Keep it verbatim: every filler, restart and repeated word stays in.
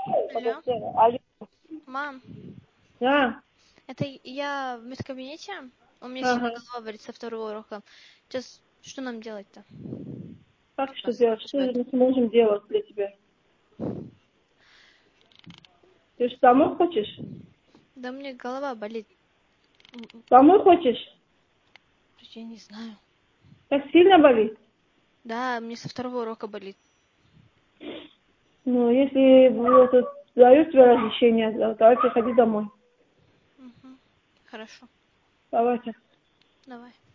Алло, Подожди, алло. мам, Да, это я в медкабинете? У меня сильно ага. голова болит со второго урока. Сейчас, что нам делать-то? Как что Вас делать? Что же спрашивает. мы сможем делать для тебя? Ты же домой хочешь? Да мне голова болит. М, Домой хочешь? Я не знаю. Так сильно болит? Да, мне со второго урока болит. Ну, если это дают тебе разрешение, да, давай приходи домой. Мгм. Хорошо. Давайте. Давай.